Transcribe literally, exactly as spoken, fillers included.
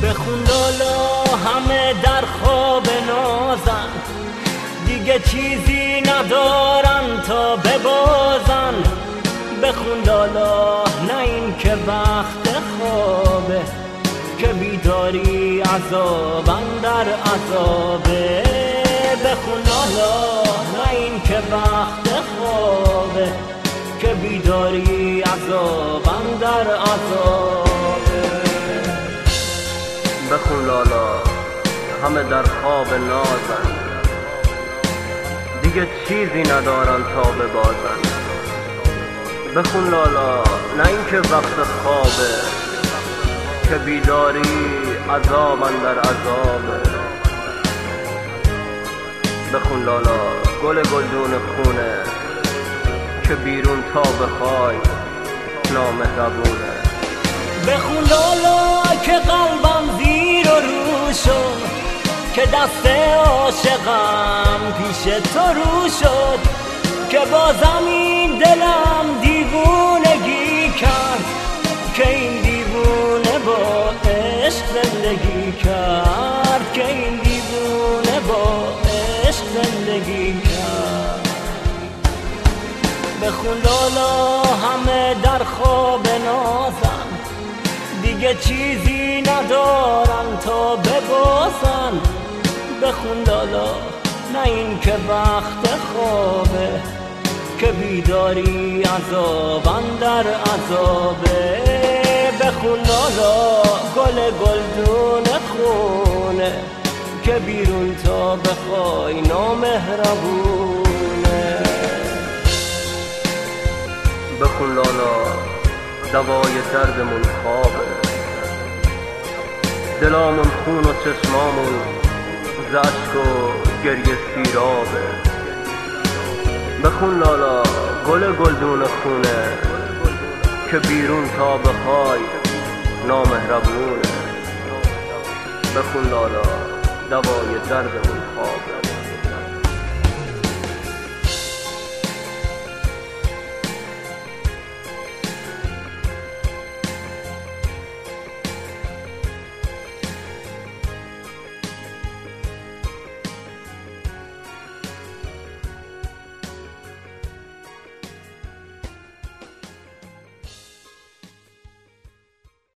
بخون لالا همه در خواب نازن، دیگه چیزی ندارن تا ببازن. بخون لالا نه این که وقت خوابه، که بیداری عذابن در عذابه. بخون لالا نه این که وقت خوابه، که بیداری عذابن در عذابه. بخون لالا همه در خواب نازن، دیگه چیزی ندارن تا ببازن. بخون لالا نه این که وقت خوابه، که بیداری عذابن در عذابه. بخون لالا گل گلدون خونه، که بیرون تا بخوای نامهربونه. بخون لالا که قلبم زیر و رو شد، که دست عاشقم پیش تو رو شد، که بازم این دلم دیوونگی کرد، که این دیوونه با عشق زندگی کرد، که این دیوونه با عشق زندگی کرد. بخون لالا همه در خواب نازن، دیگه چیزی ندارن تا ببازن. بخون لالا نه این که وقت خوابه، که بیداری عذابن در عذابه. بخون لالا گل گلدون خونه، که بیرون تا بخوای نامهربونه. بخون لالا دوای دردمون خوابه، دلامون خون و چشمامون ز اشک و گریه سیرابه. بخون لالا گل گلدون خونه، که بیرون تا بخوای نامهربونه. بخون لالا دوای دردمون خوابه.